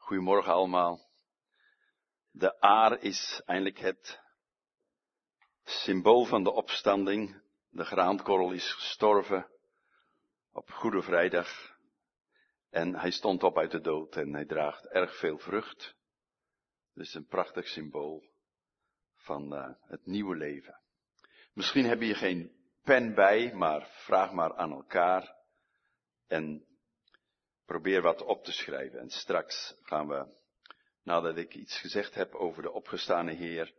Goedemorgen allemaal. De aar is eindelijk het symbool van de opstanding. De graankorrel is gestorven op Goede Vrijdag. En hij stond op uit de dood en hij draagt erg veel vrucht. Dus een prachtig symbool van het nieuwe leven. Misschien heb je geen pen bij, maar vraag maar aan elkaar. En probeer wat op te schrijven. En straks gaan we, nadat ik iets gezegd heb over de opgestane Heer,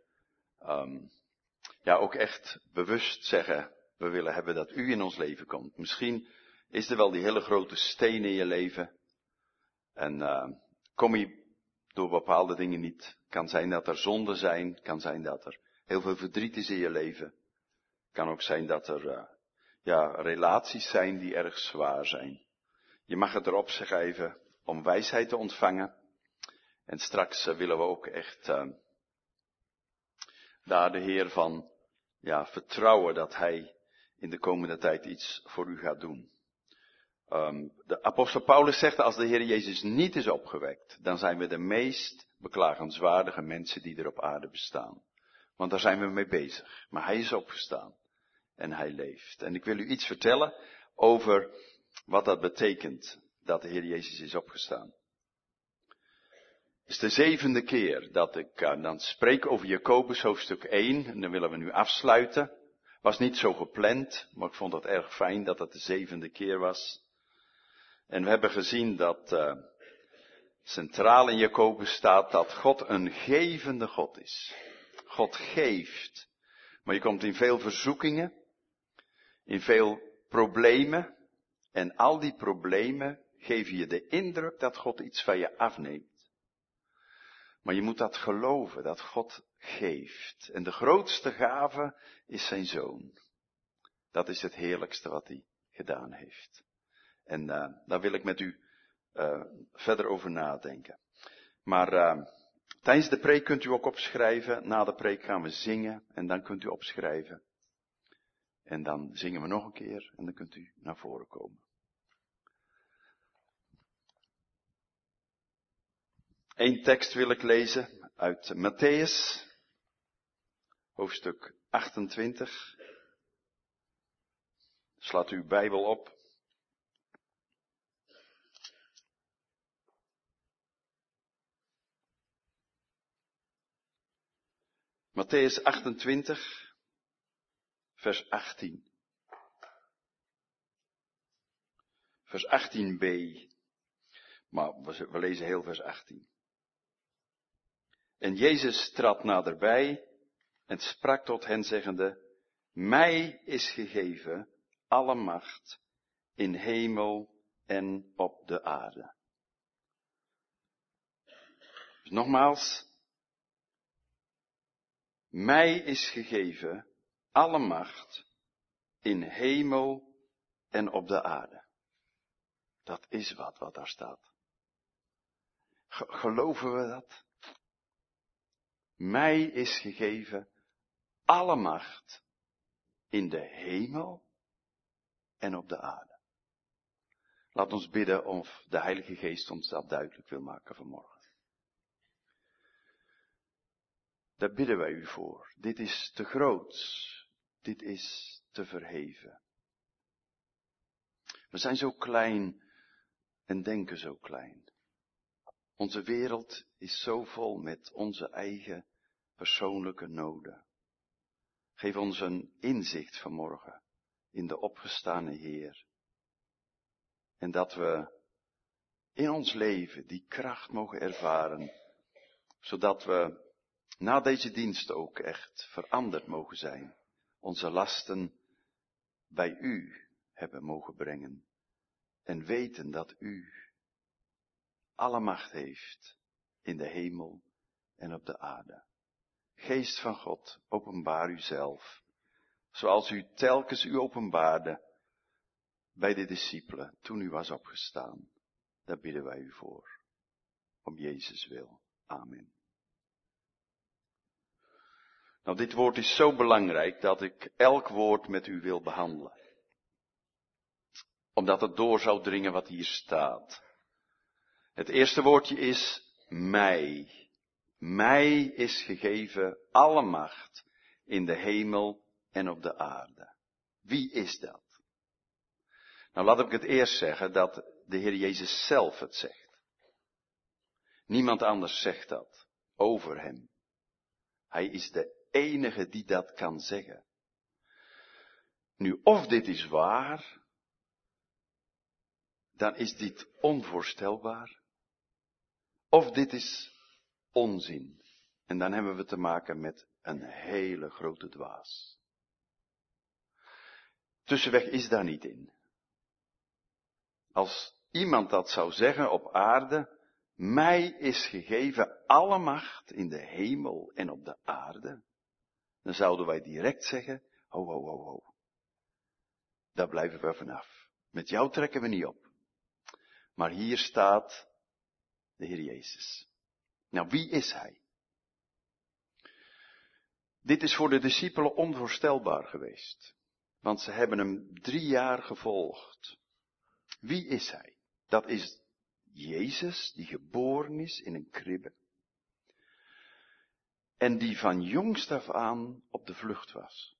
ook echt bewust zeggen, we willen hebben dat u in ons leven komt. Misschien is er wel die hele grote steen in je leven. En kom je door bepaalde dingen niet. Kan zijn dat er zonden zijn. Kan zijn dat er heel veel verdriet is in je leven. Kan ook zijn dat er relaties zijn die erg zwaar zijn. Je mag het erop schrijven om wijsheid te ontvangen. En straks willen we ook echt daar de Heer van vertrouwen dat Hij in de komende tijd iets voor u gaat doen. De apostel Paulus zegt, als de Heer Jezus niet is opgewekt, dan zijn we de meest beklagenswaardige mensen die er op aarde bestaan. Want daar zijn we mee bezig. Maar Hij is opgestaan. En Hij leeft. En ik wil u iets vertellen over wat dat betekent, dat de Heer Jezus is opgestaan. Het is de 7e keer dat ik dan spreek over Jacobus hoofdstuk 1. En dan willen we nu afsluiten. Was niet zo gepland, maar ik vond het erg fijn dat het de 7e keer was. En we hebben gezien dat centraal in Jacobus staat dat God een gevende God is. God geeft. Maar je komt in veel verzoekingen, in veel problemen. En al die problemen geven je de indruk dat God iets van je afneemt. Maar je moet dat geloven, dat God geeft. En de grootste gave is zijn Zoon. Dat is het heerlijkste wat hij gedaan heeft. En daar wil ik met u verder over nadenken. Maar tijdens de preek kunt u ook opschrijven. Na de preek gaan we zingen en dan kunt u opschrijven. En dan zingen we nog een keer en dan kunt u naar voren komen. Eén tekst wil ik lezen uit Mattheüs, hoofdstuk 28. Slaat uw Bijbel op. Mattheüs 28, vers 18. Vers 18b. Maar we lezen heel vers 18. En Jezus trad naderbij en sprak tot hen zeggende, mij is gegeven alle macht in hemel en op de aarde. Dus nogmaals, mij is gegeven alle macht in hemel en op de aarde. Dat is wat daar staat. Geloven we dat? Mij is gegeven alle macht in de hemel en op de aarde. Laat ons bidden of de Heilige Geest ons dat duidelijk wil maken vanmorgen. Daar bidden wij u voor. Dit is te groot. Dit is te verheven. We zijn zo klein en denken zo klein. Onze wereld is zo vol met onze eigen persoonlijke noden. Geef ons een inzicht vanmorgen in de opgestane Heer. En dat we in ons leven die kracht mogen ervaren, zodat we na deze dienst ook echt veranderd mogen zijn. Onze lasten bij u hebben mogen brengen. En weten dat u alle macht heeft in de hemel en op de aarde. Geest van God, openbaar uzelf. Zoals u telkens u openbaarde bij de discipelen toen u was opgestaan. Daar bidden wij u voor. Om Jezus wil. Amen. Nou, dit woord is zo belangrijk dat ik elk woord met u wil behandelen. Omdat het door zou dringen wat hier staat. Het eerste woordje is Mij is gegeven alle macht in de hemel en op de aarde. Wie is dat? Nou, laat ik het eerst zeggen dat de Heer Jezus zelf het zegt. Niemand anders zegt dat over hem. Hij is de enige die dat kan zeggen. Nu, of dit is waar, dan is dit onvoorstelbaar. Of dit is onzin. En dan hebben we te maken met een hele grote dwaas. Tussenweg is daar niet in. Als iemand dat zou zeggen op aarde, mij is gegeven alle macht in de hemel en op de aarde, dan zouden wij direct zeggen, ho, ho, ho, ho. Daar blijven we vanaf. Met jou trekken we niet op. Maar hier staat de Heer Jezus. Nou, wie is hij? Dit is voor de discipelen onvoorstelbaar geweest. Want ze hebben hem 3 jaar gevolgd. Wie is hij? Dat is Jezus die geboren is in een kribbe. En die van jongs af aan op de vlucht was.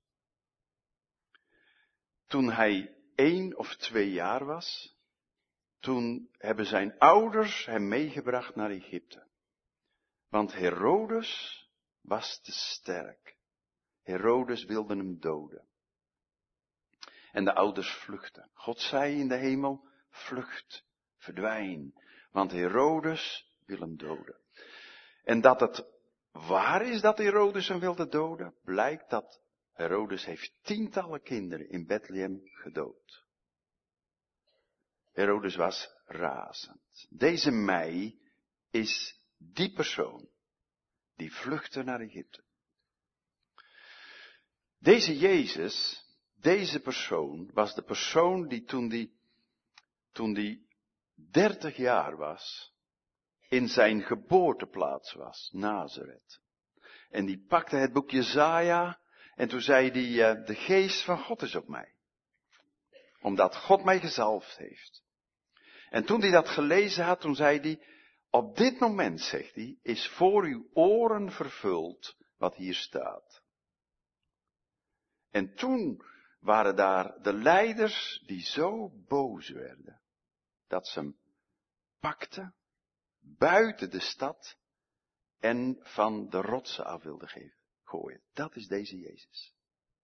Toen hij 1 of 2 jaar was, toen hebben zijn ouders hem meegebracht naar Egypte. Want Herodes was te sterk. Herodes wilde hem doden. En de ouders vluchtten. God zei in de hemel, vlucht, verdwijn. Want Herodes wil hem doden. En dat het waar is dat Herodes hem wilde doden, blijkt dat Herodes heeft tientallen kinderen in Bethlehem gedood. Herodes was razend. Deze mij is die persoon die vluchtte naar Egypte. Deze Jezus, deze persoon, was de persoon die toen die 30 jaar was, in zijn geboorteplaats was, Nazareth. En die pakte het boek Jesaja en toen zei hij, de geest van God is op mij. Omdat God mij gezalfd heeft. En toen hij dat gelezen had, toen zei hij, op dit moment, zegt hij, is voor uw oren vervuld wat hier staat. En toen waren daar de leiders die zo boos werden, dat ze hem pakten, buiten de stad en van de rotsen af wilden gooien. Dat is deze Jezus.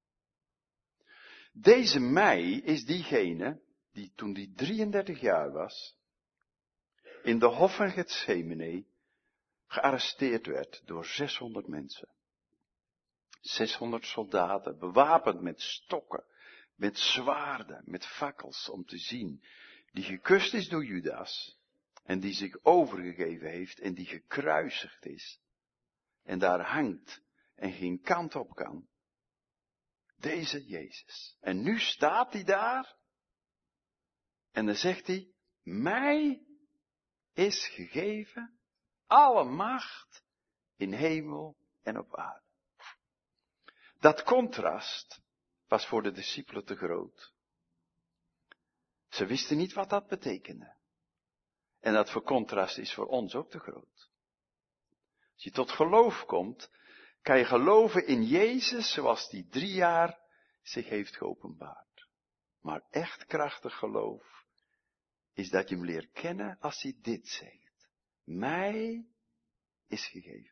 Deze mij is diegene die toen die 33 jaar was, in de hof van Getsemane gearresteerd werd door 600 mensen. 600 soldaten, bewapend met stokken, met zwaarden, met fakkels, om te zien, die gekust is door Judas, en die zich overgegeven heeft, en die gekruisigd is, en daar hangt, en geen kant op kan. Deze Jezus. En nu staat hij daar, en dan zegt hij, mij is gegeven alle macht in hemel en op aarde. Dat contrast was voor de discipelen te groot. Ze wisten niet wat dat betekende. En dat contrast is voor ons ook te groot. Als je tot geloof komt, kan je geloven in Jezus zoals die 3 jaar zich heeft geopenbaard. Maar echt krachtig geloof is dat je hem leert kennen als hij dit zegt. Mij is gegeven.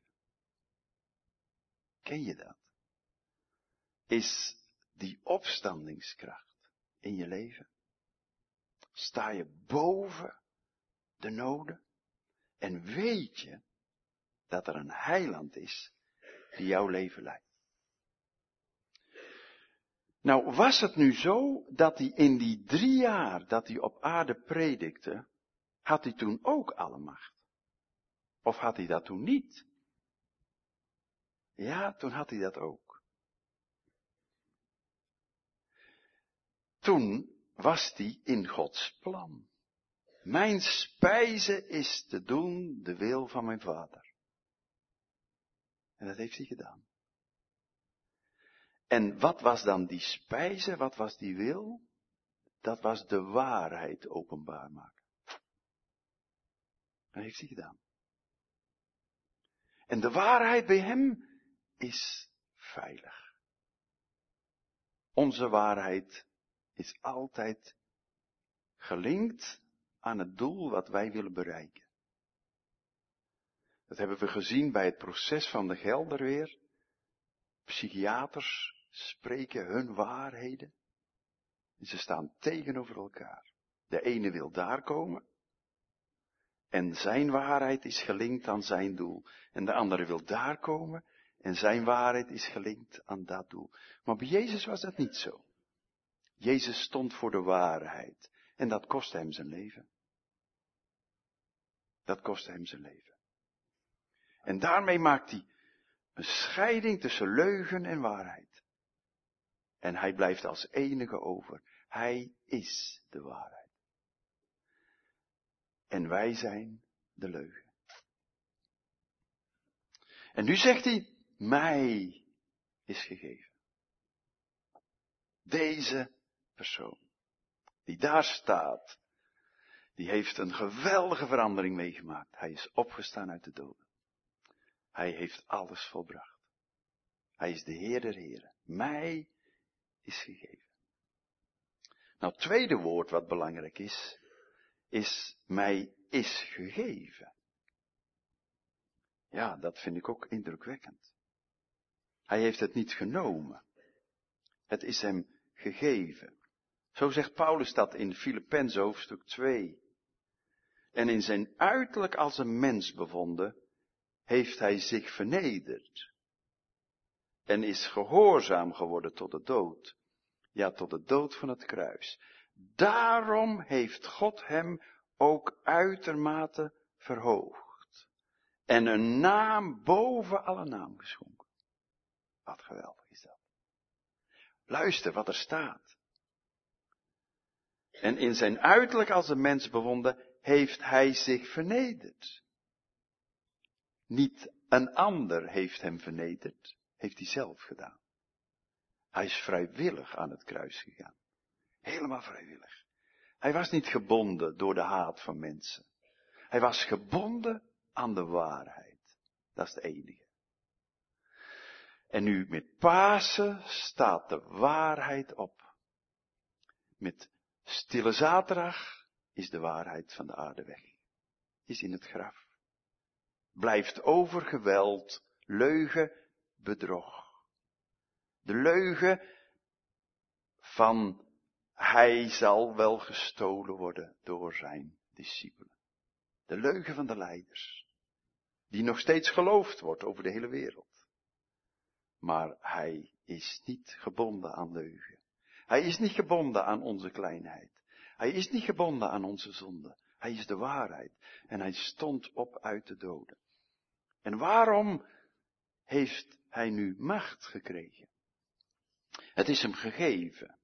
Ken je dat? Is die opstandingskracht in je leven? Sta je boven de noden? En weet je dat er een heiland is die jouw leven leidt? Nou, was het nu zo dat hij in die 3 jaar dat hij op aarde predikte, had hij toen ook alle macht? Of had hij dat toen niet? Ja, toen had hij dat ook. Toen was hij in Gods plan. Mijn spijze is te doen de wil van mijn Vader. En dat heeft hij gedaan. En wat was dan die spijze? Wat was die wil? Dat was de waarheid openbaar maken. Dat heeft hij gedaan. En de waarheid bij hem is veilig. Onze waarheid is altijd gelinkt aan het doel wat wij willen bereiken. Dat hebben we gezien bij het proces van de Gelderweer. Psychiaters spreken hun waarheden. En ze staan tegenover elkaar. De ene wil daar komen. En zijn waarheid is gelinkt aan zijn doel. En de andere wil daar komen. En zijn waarheid is gelinkt aan dat doel. Maar bij Jezus was dat niet zo. Jezus stond voor de waarheid. En dat kostte hem zijn leven. Dat kostte hem zijn leven. En daarmee maakt hij een scheiding tussen leugen en waarheid. En hij blijft als enige over. Hij is de waarheid. En wij zijn de leugen. En nu zegt hij, mij is gegeven. Deze persoon, die daar staat, die heeft een geweldige verandering meegemaakt. Hij is opgestaan uit de doden. Hij heeft alles volbracht. Hij is de Heer der Heren. Mij is gegeven. Nou, het tweede woord wat belangrijk is mij is gegeven. Ja, dat vind ik ook indrukwekkend. Hij heeft het niet genomen. Het is hem gegeven. Zo zegt Paulus dat in Filippenzen hoofdstuk 2. En in zijn uiterlijk als een mens bevonden, heeft hij zich vernederd. En is gehoorzaam geworden tot de dood. Ja, tot de dood van het kruis. Daarom heeft God hem ook uitermate verhoogd. En een naam boven alle naam geschonken. Wat geweldig is dat. Luister wat er staat. En in zijn uiterlijk als een mens bevonden, heeft hij zich vernederd. Niet een ander heeft hem vernederd, heeft hij zelf gedaan. Hij is vrijwillig aan het kruis gegaan. Helemaal vrijwillig. Hij was niet gebonden door de haat van mensen. Hij was gebonden aan de waarheid. Dat is het enige. En nu met Pasen staat de waarheid op. Met Stille Zaterdag is de waarheid van de aarde weg. Is in het graf. Blijft over geweld, leugen, bedrog. De leugen van hij zal wel gestolen worden door zijn discipelen. De leugen van de leiders. Die nog steeds geloofd wordt over de hele wereld. Maar hij is niet gebonden aan leugen. Hij is niet gebonden aan onze kleinheid. Hij is niet gebonden aan onze zonde. Hij is de waarheid. En hij stond op uit de doden. En waarom heeft hij nu macht gekregen? Het is hem gegeven.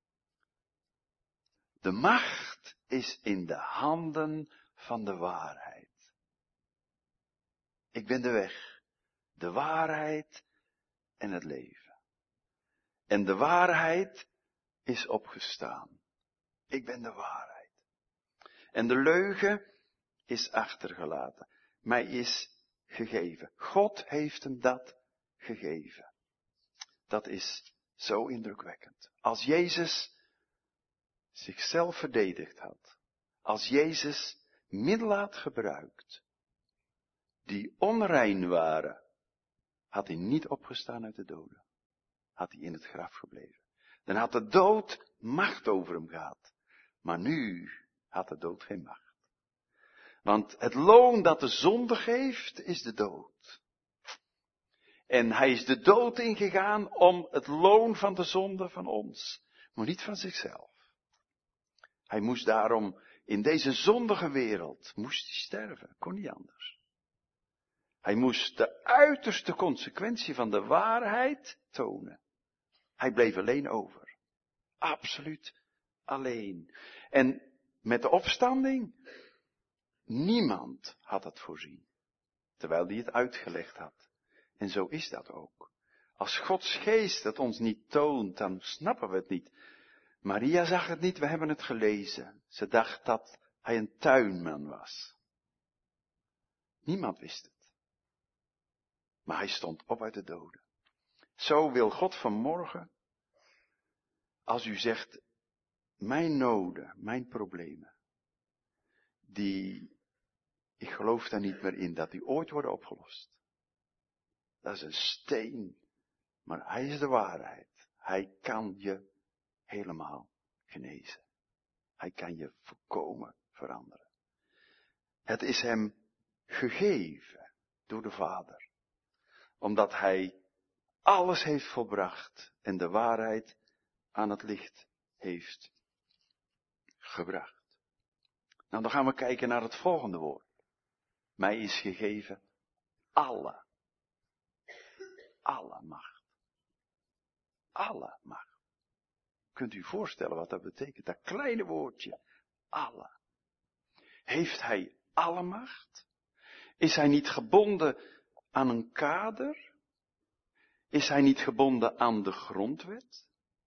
De macht is in de handen van de waarheid. Ik ben de weg, de waarheid en het leven. En de waarheid is opgestaan. Ik ben de waarheid. En de leugen is achtergelaten. Mij is gegeven. God heeft hem dat gegeven. Dat is zo indrukwekkend. Als Jezus zichzelf verdedigd had. Als Jezus middelen had gebruikt. Die onrein waren. Had hij niet opgestaan uit de doden. Had hij in het graf gebleven. Dan had de dood macht over hem gehad. Maar nu had de dood geen macht. Want het loon dat de zonde geeft, is de dood. En hij is de dood ingegaan om het loon van de zonde van ons. Maar niet van zichzelf. Hij moest daarom in deze zondige wereld, moest hij sterven. Kon niet anders. Hij moest de uiterste consequentie van de waarheid tonen. Hij bleef alleen over. Absoluut alleen. En met de opstanding, niemand had het voorzien. Terwijl hij het uitgelegd had. En zo is dat ook. Als Gods geest het ons niet toont, dan snappen we het niet. Maria zag het niet, we hebben het gelezen. Ze dacht dat hij een tuinman was. Niemand wist het. Maar hij stond op uit de doden. Zo wil God vanmorgen, als u zegt, mijn noden, mijn problemen, ik geloof daar niet meer in dat die ooit worden opgelost. Dat is een steen, maar hij is de waarheid. Hij kan je helemaal genezen. Hij kan je volkomen veranderen. Het is hem gegeven door de Vader, omdat hij alles heeft volbracht en de waarheid aan het licht heeft gebracht. Nou, dan gaan we kijken naar het volgende woord. Mij is gegeven alle macht. Alle macht. Kunt u voorstellen wat dat betekent? Dat kleine woordje, alle. Heeft hij alle macht? Is hij niet gebonden aan een kader? Is hij niet gebonden aan de grondwet?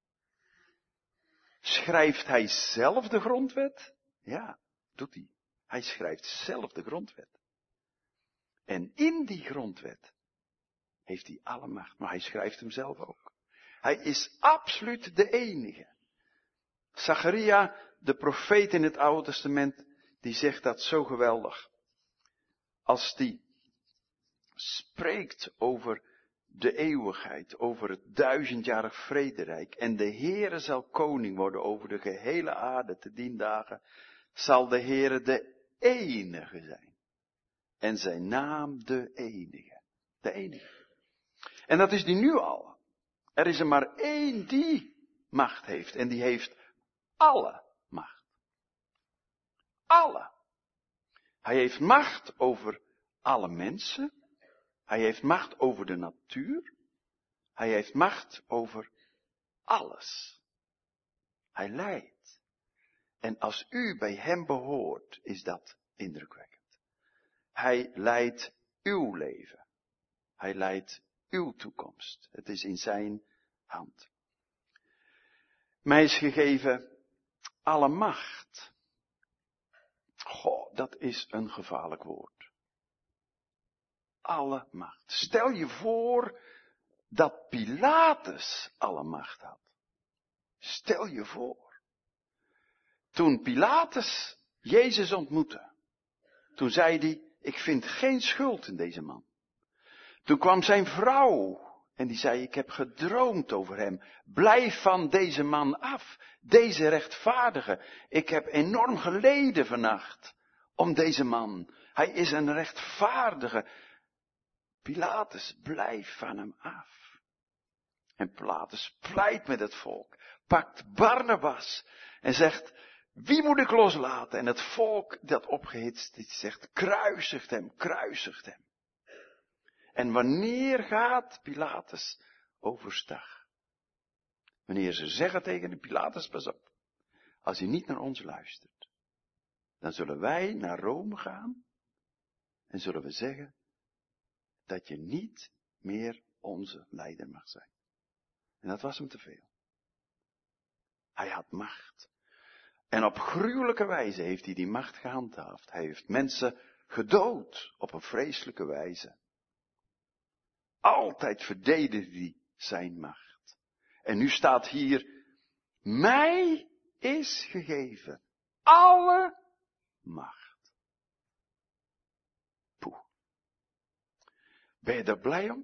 Schrijft hij zelf de grondwet? Ja, doet hij. Hij schrijft zelf de grondwet. En in die grondwet heeft hij alle macht, maar hij schrijft hem zelf ook. Hij is absoluut de enige. Zacharia, de profeet in het Oude Testament, die zegt dat zo geweldig. Als die spreekt over de eeuwigheid, over het 1000-jarig vrederijk, en de Heere zal koning worden over de gehele aarde te dien dagen, zal de Heere de enige zijn. En zijn naam de enige. De enige. En dat is die nu al. Er is er maar één die macht heeft. En die heeft alle macht. Alle. Hij heeft macht over alle mensen. Hij heeft macht over de natuur. Hij heeft macht over alles. Hij leidt. En als u bij hem behoort, is dat indrukwekkend. Hij leidt uw leven. Hij leidt uw toekomst. Het is in zijn hand. Mij is gegeven alle macht. Goh, dat is een gevaarlijk woord. Alle macht. Stel je voor dat Pilatus alle macht had. Stel je voor. Toen Pilatus Jezus ontmoette, toen zei hij, ik vind geen schuld in deze man. Toen kwam zijn vrouw en die zei, ik heb gedroomd over hem. Blijf van deze man af, deze rechtvaardige. Ik heb enorm geleden vannacht om deze man. Hij is een rechtvaardige. Pilatus, blijf van hem af. En Pilatus pleit met het volk, pakt Barnabas en zegt, wie moet ik loslaten? En het volk dat opgehitst is, zegt, kruisigt hem, kruisigt hem. En wanneer gaat Pilatus overstag? Wanneer ze zeggen tegen de Pilatus, pas op, als hij niet naar ons luistert, dan zullen wij naar Rome gaan en zullen we zeggen dat je niet meer onze leider mag zijn. En dat was hem te veel. Hij had macht. En op gruwelijke wijze heeft hij die macht gehandhaafd. Hij heeft mensen gedood op een vreselijke wijze. Altijd verdedigde hij zijn macht. En nu staat hier, mij is gegeven alle macht. Poeh. Ben je daar blij om?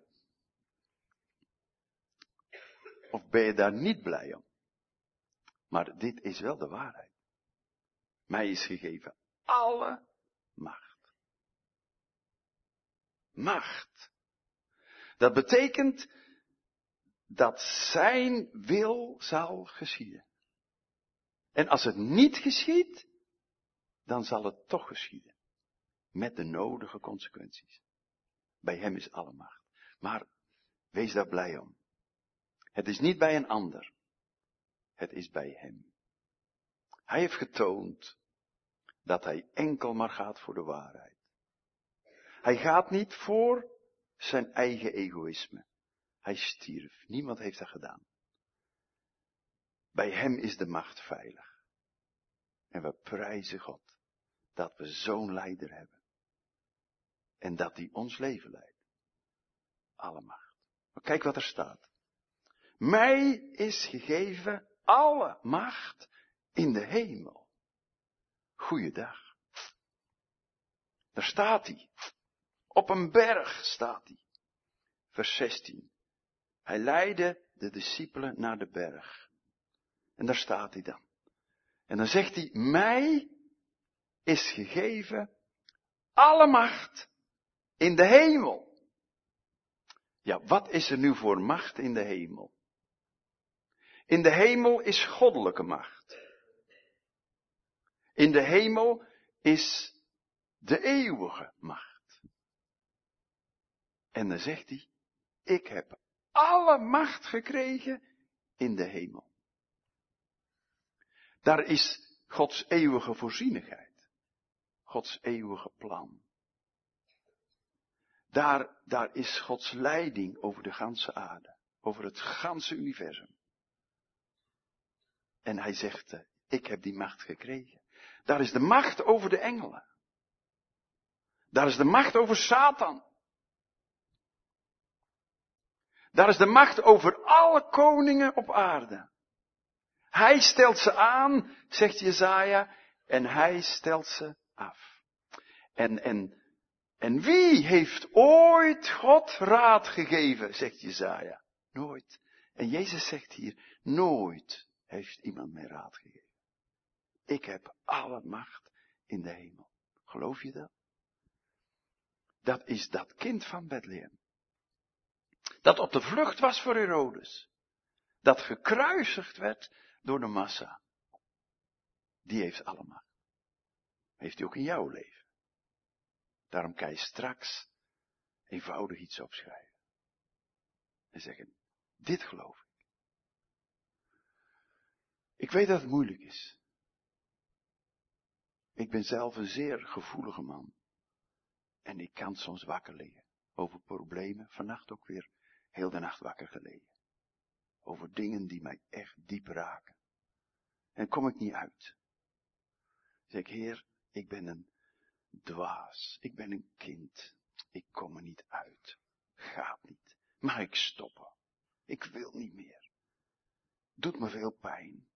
Of ben je daar niet blij om? Maar dit is wel de waarheid. Mij is gegeven alle macht. Macht. Dat betekent dat zijn wil zal geschieden. En als het niet geschiet, dan zal het toch geschieden. Met de nodige consequenties. Bij hem is alle macht. Maar wees daar blij om. Het is niet bij een ander. Het is bij hem. Hij heeft getoond dat hij enkel maar gaat voor de waarheid. Hij gaat niet voor zijn eigen egoïsme. Hij stierf. Niemand heeft dat gedaan. Bij hem is de macht veilig. En we prijzen God dat we zo'n leider hebben. En dat hij ons leven leidt. alle macht. Maar kijk wat er staat. Mij is gegeven alle macht in de hemel. Goeiedag. Daar staat hij. Op een berg staat hij. Vers 16. Hij leidde de discipelen naar de berg. En daar staat hij dan. En dan zegt hij, mij is gegeven alle macht in de hemel. Ja, wat is er nu voor macht in de hemel? In de hemel is goddelijke macht. In de hemel is de eeuwige macht. En dan zegt hij, ik heb alle macht gekregen in de hemel. Daar is Gods eeuwige voorzienigheid. Gods eeuwige plan. Daar is Gods leiding over de ganse aarde. Over het ganse universum. En hij zegt, ik heb die macht gekregen. Daar is de macht over de engelen. Daar is de macht over Satan. Daar is de macht over alle koningen op aarde. Hij stelt ze aan, zegt Jesaja, en hij stelt ze af. En wie heeft ooit God raad gegeven, zegt Jesaja? Nooit. En Jezus zegt hier, nooit heeft iemand mij raad gegeven. Ik heb alle macht in de hemel. Geloof je dat? Dat is dat kind van Bethlehem. Dat op de vlucht was voor Herodes. Dat gekruisigd werd door de massa. Die heeft alle macht. Heeft hij ook in jouw leven. Daarom kan je straks eenvoudig iets opschrijven. En zeggen, dit geloof ik. Ik weet dat het moeilijk is. Ik ben zelf een zeer gevoelige man. En ik kan soms wakker liggen. Over problemen. Vannacht ook weer heel de nacht wakker gelegen. Over dingen die mij echt diep raken. En kom ik niet uit. Zeg ik, Heer, ik ben een dwaas. Ik ben een kind. Ik kom er niet uit. Gaat niet. Mag ik stoppen? Ik wil niet meer. Doet me veel pijn.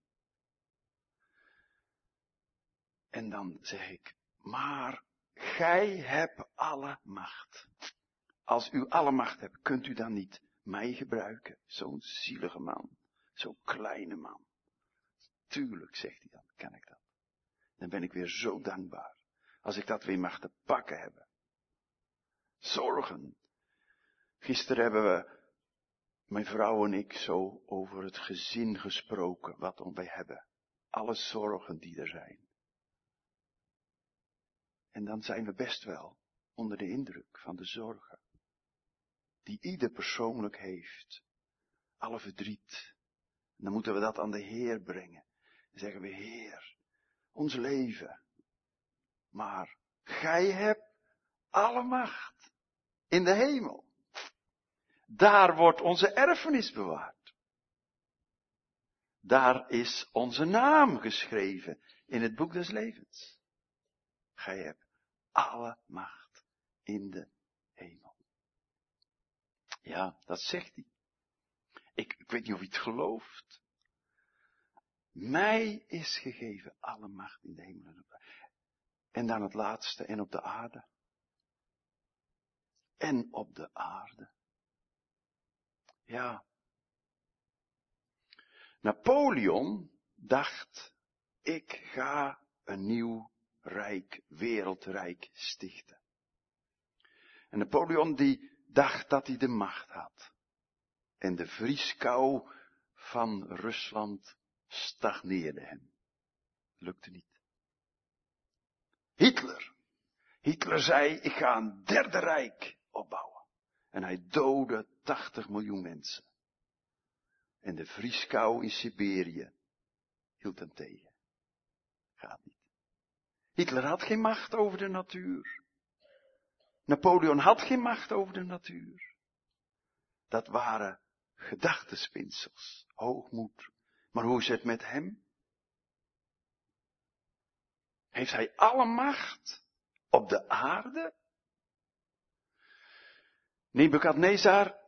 En dan zeg ik, maar gij hebt alle macht. Als u alle macht hebt, kunt u dan niet mij gebruiken? Zo'n zielige man. Zo'n kleine man. Tuurlijk, zegt hij dan, kan ik dat. Dan ben ik weer zo dankbaar. Als ik dat weer mag te pakken hebben. Zorgen. Gisteren hebben we, mijn vrouw en ik, zo over het gezin gesproken. Wat wij hebben. Alle zorgen die er zijn. En dan zijn we best wel onder de indruk van de zorgen. Die ieder persoonlijk heeft. Alle verdriet. En dan moeten we dat aan de Heer brengen. Dan zeggen we, Heer, ons leven. Maar gij hebt alle macht in de hemel. Daar wordt onze erfenis bewaard. Daar is onze naam geschreven in het boek des levens. Gij hebt alle macht in de hemel. Ja, dat zegt hij. Ik weet niet of hij het gelooft. Mij is gegeven alle macht in de hemel en op de aarde. En dan het laatste, en op de aarde. En op de aarde. Ja. Napoleon dacht, ik ga een nieuw rijk, wereldrijk stichten. En Napoleon die dacht dat hij de macht had. En de vrieskou van Rusland stagneerde hem. Lukte niet. Hitler zei, ik ga een derde rijk opbouwen. En hij doodde 80 miljoen mensen. En de vrieskou in Siberië hield hem tegen. Gaat niet. Hitler had geen macht over de natuur. Napoleon had geen macht over de natuur. Dat waren gedachtenspinsels, hoogmoed. Maar hoe is het met hem? Heeft hij alle macht op de aarde? Nebukadnezar,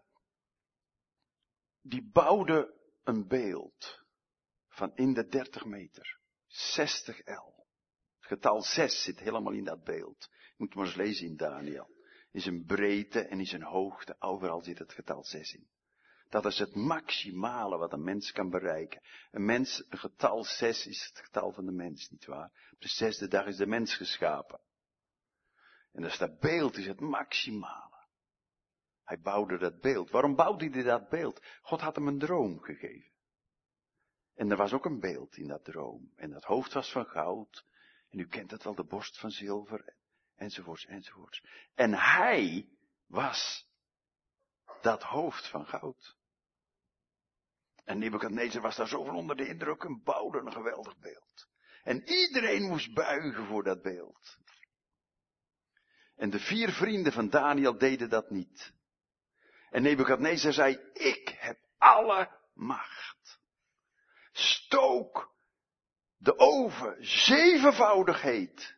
die bouwde een beeld van in de 30 meter, 60 el. Het getal 6 zit helemaal in dat beeld. Je moet maar eens lezen in Daniel. In zijn breedte en in zijn hoogte, overal zit het getal 6 in. Dat is het maximale wat een mens kan bereiken. Een getal 6 is het getal van de mens, nietwaar? Op de 6e dag is de mens geschapen. En dus dat beeld is het maximale. Hij bouwde dat beeld. Waarom bouwde hij dat beeld? God had hem een droom gegeven. En er was ook een beeld in dat droom. En dat hoofd was van goud. En u kent het wel, de borst van zilver. Enzovoorts, enzovoorts. En hij was dat hoofd van goud. En Nebukadnezar was daar zo van onder de indruk en bouwde een geweldig beeld. En iedereen moest buigen voor dat beeld. En de 4 vrienden van Daniel deden dat niet. En Nebukadnezar zei, ik heb alle macht. Stook de oven 7voudig heet,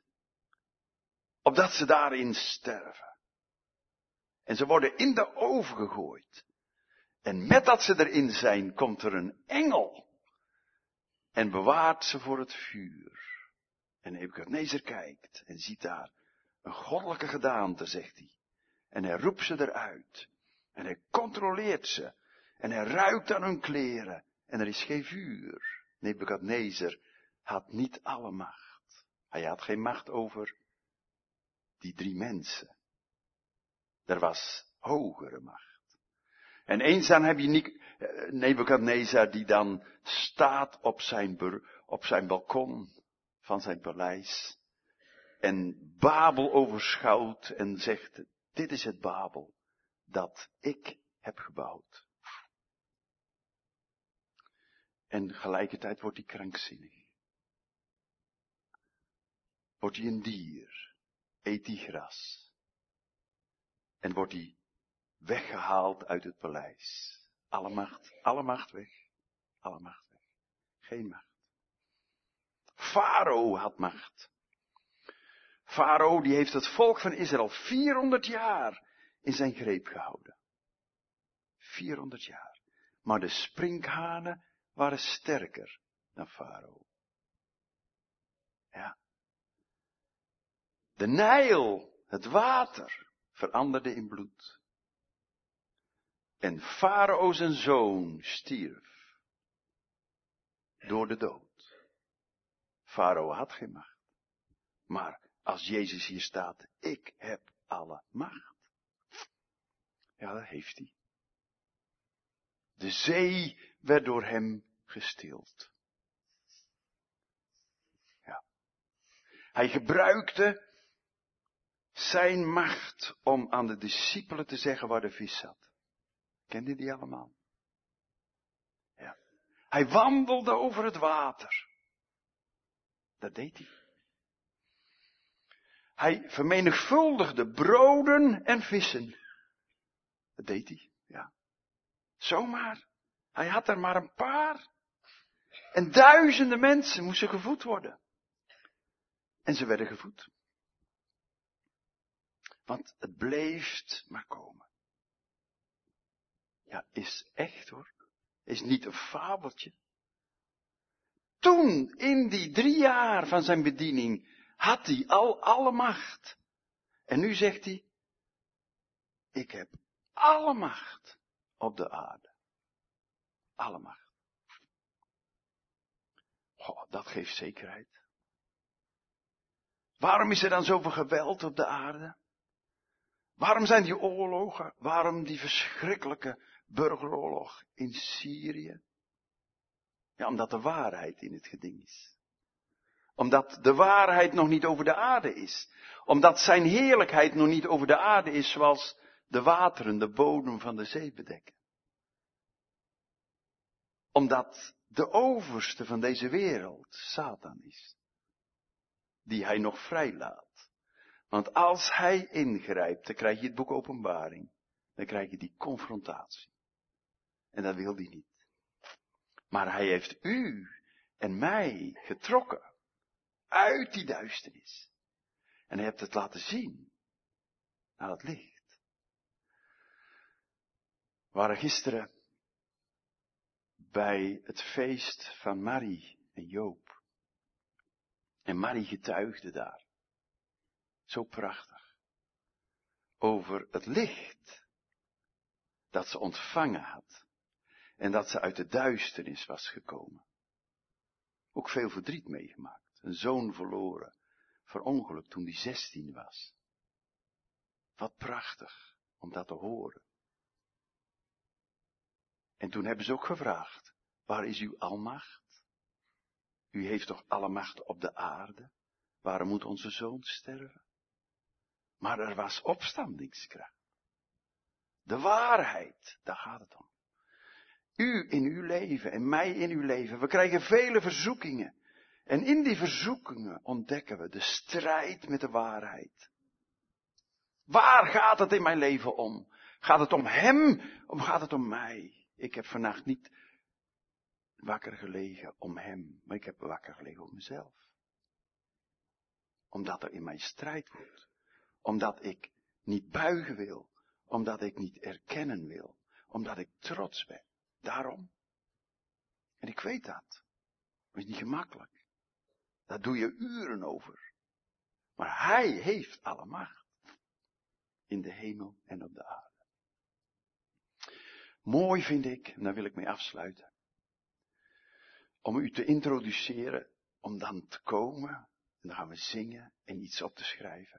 opdat ze daarin sterven. En ze worden in de oven gegooid. En met dat ze erin zijn, komt er een engel en bewaart ze voor het vuur. En Nebukadnezar kijkt en ziet daar een goddelijke gedaante, zegt hij. En hij roept ze eruit. En hij controleert ze. En hij ruikt aan hun kleren. En er is geen vuur. Nebukadnezar had niet alle macht. Hij had geen macht over die 3 mensen. Er was hogere macht. En eens dan heb je Nebukadnezar die dan staat op zijn balkon van zijn paleis. En Babel overschouwt en zegt, dit is het Babel dat ik heb gebouwd. En tegelijkertijd wordt hij krankzinnig. Wordt hij een dier, eet hij gras. En wordt hij weggehaald uit het paleis. Alle macht weg. Alle macht weg. Geen macht. Farao had macht. Farao die heeft het volk van Israël 400 jaar in zijn greep gehouden. 400 jaar. Maar de sprinkhanen waren sterker dan Farao. Ja. De Nijl, het water, veranderde in bloed. En Farao zijn zoon stierf. Door de dood. Farao had geen macht. Maar als Jezus hier staat, ik heb alle macht. Ja, dat heeft hij. De zee werd door hem gestild. Ja. Hij gebruikte zijn macht om aan de discipelen te zeggen waar de vis zat. Kende die allemaal? Ja. Hij wandelde over het water. Dat deed hij. Hij vermenigvuldigde broden en vissen. Dat deed hij, ja. Zomaar. Hij had er maar een paar. En duizenden mensen moesten gevoed worden. En ze werden gevoed. Want het bleef maar komen. Ja, is echt hoor. Is niet een fabeltje. Toen, in die 3 jaar van zijn bediening, had hij al alle macht. En nu zegt hij, ik heb alle macht op de aarde. Alle macht. Oh, dat geeft zekerheid. Waarom is er dan zoveel geweld op de aarde? Waarom zijn die oorlogen? Waarom die verschrikkelijke burgeroorlog in Syrië? Ja, omdat de waarheid in het geding is. Omdat de waarheid nog niet over de aarde is. Omdat zijn heerlijkheid nog niet over de aarde is zoals de wateren de bodem van de zee bedekken. Omdat de overste van deze wereld Satan is. Die hij nog vrijlaat. Want als hij ingrijpt, dan krijg je het boek Openbaring. Dan krijg je die confrontatie. En dat wil hij niet. Maar hij heeft u en mij getrokken. Uit die duisternis. En hij heeft het laten zien. Naar het licht. We waren gisteren bij het feest van Marie en Joop. En Marie getuigde daar. Zo prachtig. Over het licht dat ze ontvangen had. En dat ze uit de duisternis was gekomen. Ook veel verdriet meegemaakt. Een zoon verloren. Verongelukt toen hij 16 was. Wat prachtig om dat te horen. En toen hebben ze ook gevraagd, waar is uw almacht? U heeft toch alle macht op de aarde? Waarom moet onze zoon sterven? Maar er was opstandingskracht. De waarheid, daar gaat het om. U in uw leven en mij in uw leven. We krijgen vele verzoekingen. En in die verzoekingen ontdekken we de strijd met de waarheid. Waar gaat het in mijn leven om? Gaat het om hem of gaat het om mij? Ik heb vannacht niet wakker gelegen om hem, maar ik heb wakker gelegen om mezelf. Omdat er in mij strijd wordt. Omdat ik niet buigen wil. Omdat ik niet erkennen wil. Omdat ik trots ben. Daarom. En ik weet dat. Het is niet gemakkelijk. Daar doe je uren over. Maar hij heeft alle macht. In de hemel en op de aarde. Mooi vind ik, en daar wil ik mee afsluiten. Om u te introduceren, om dan te komen, en dan gaan we zingen en iets op te schrijven.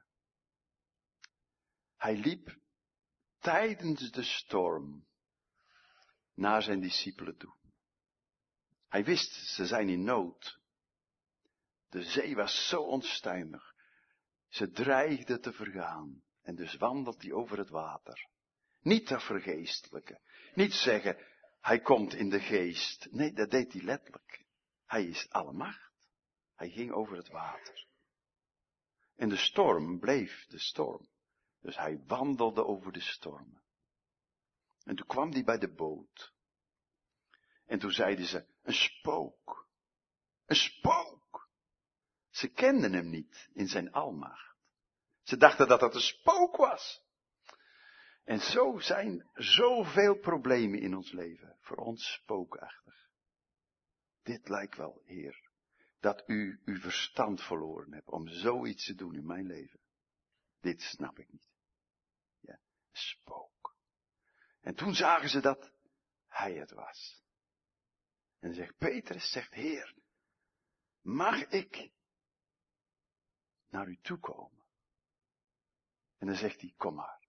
Hij liep tijdens de storm naar zijn discipelen toe. Hij wist, ze zijn in nood. De zee was zo onstuimig. Ze dreigde te vergaan. En dus wandelt hij over het water. Niet te vergeestelijke. Niet zeggen, hij komt in de geest. Nee, dat deed hij letterlijk. Hij is almacht. Hij ging over het water. En de storm bleef de storm. Dus hij wandelde over de stormen. En toen kwam hij bij de boot. En toen zeiden ze, een spook. Een spook. Ze kenden hem niet in zijn almacht. Ze dachten dat het een spook was. En zo zijn zoveel problemen in ons leven. Voor ons spookachtig. Dit lijkt wel, Heer, dat u uw verstand verloren hebt om zoiets te doen in mijn leven. Dit snap ik niet. Ja, spook. En toen zagen ze dat hij het was. En zegt Petrus, zegt Heer, mag ik naar u toe komen? En dan zegt hij, kom maar.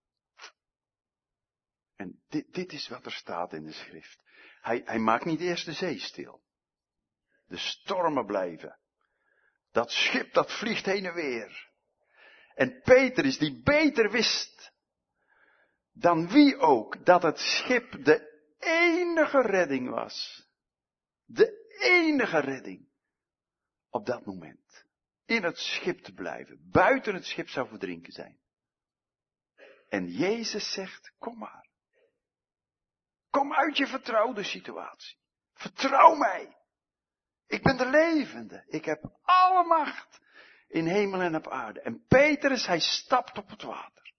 En dit is wat er staat in de schrift. Hij maakt niet eerst de zee stil. De stormen blijven. Dat schip dat vliegt heen en weer. En Petrus die beter wist dan wie ook dat het schip de enige redding was. De enige redding op dat moment. In het schip te blijven. Buiten het schip zou verdrinken zijn. En Jezus zegt, kom maar. Kom uit je vertrouwde situatie. Vertrouw mij. Ik ben de levende. Ik heb alle macht in hemel en op aarde. En Petrus, hij stapt op het water.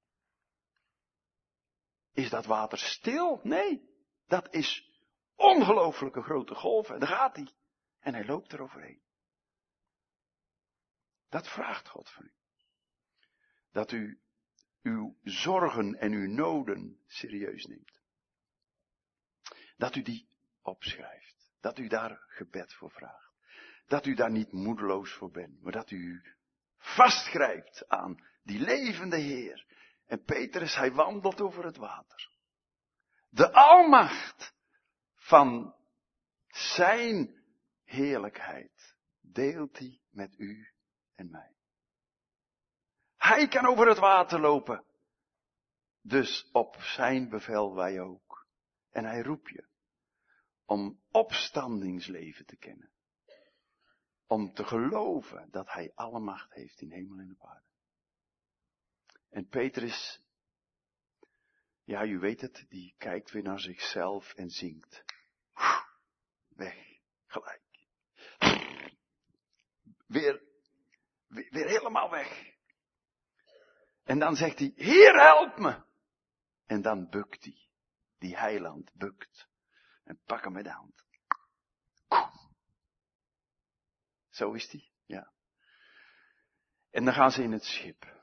Is dat water stil? Nee. Dat is ongelooflijke grote golven. En daar gaat hij. En hij loopt er overheen. Dat vraagt God van u. Dat u uw zorgen en uw noden serieus neemt. Dat u die opschrijft. Dat u daar gebed voor vraagt. Dat u daar niet moedeloos voor bent. Maar dat u vastgrijpt aan die levende Heer. En Petrus, hij wandelt over het water. De almacht van zijn heerlijkheid deelt hij met u en mij. Hij kan over het water lopen. Dus op zijn bevel wij ook. En hij roept je om opstandingsleven te kennen. Om te geloven dat hij alle macht heeft in hemel en op aarde. En Petrus, ja, u weet het, die kijkt weer naar zichzelf en zingt. Weg, gelijk. Weer helemaal weg. En dan zegt hij, Heer, help me. En dan bukt hij. die heiland bukt. En pak hem met de hand. Zo is die, ja. En dan gaan ze in het schip.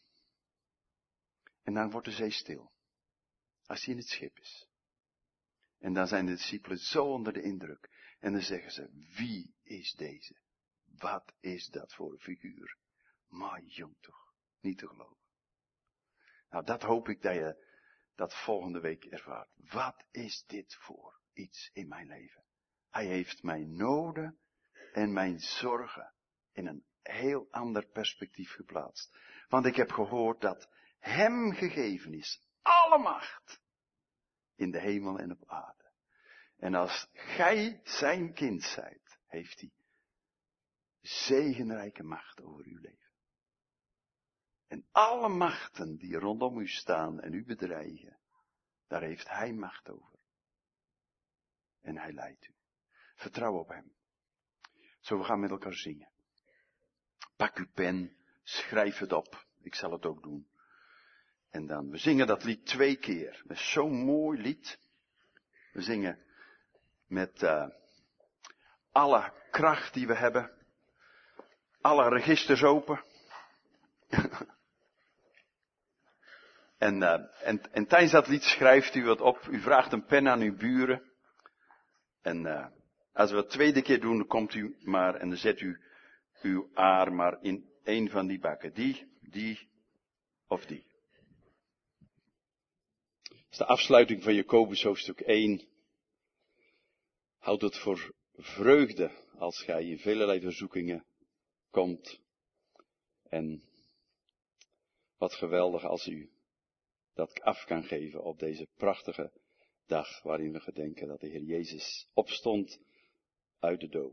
En dan wordt de zee stil. Als hij in het schip is. En dan zijn de discipelen zo onder de indruk. En dan zeggen ze, wie is deze? Wat is dat voor een figuur? Maar jong toch, niet te geloven. Nou, dat hoop ik dat je dat volgende week ervaart. Wat is dit voor iets in mijn leven? Hij heeft mijn noden en mijn zorgen in een heel ander perspectief geplaatst. Want ik heb gehoord dat hem gegeven is alle macht in de hemel en op aarde. En als gij zijn kind zijt, heeft hij zegenrijke macht over uw leven. En alle machten die rondom u staan en u bedreigen, daar heeft hij macht over. En hij leidt u. Vertrouw op hem. Zo, we gaan met elkaar zingen. Pak uw pen, schrijf het op. Ik zal het ook doen. En dan, we zingen dat lied 2 keer. Dat is zo'n mooi lied. We zingen met alle kracht die we hebben. Alle registers open. En tijdens dat lied schrijft u wat op. U vraagt een pen aan uw buren. En als we het 2e keer doen, dan komt u maar en dan zet u uw aar maar in een van die bakken. Die of die. Dat is de afsluiting van Jacobus hoofdstuk 1. Houd het voor vreugde als gij in velerlei verzoekingen komt. En wat geweldig als u dat af kan geven op deze prachtige dag waarin we gedenken dat de Heer Jezus opstond uit de dood.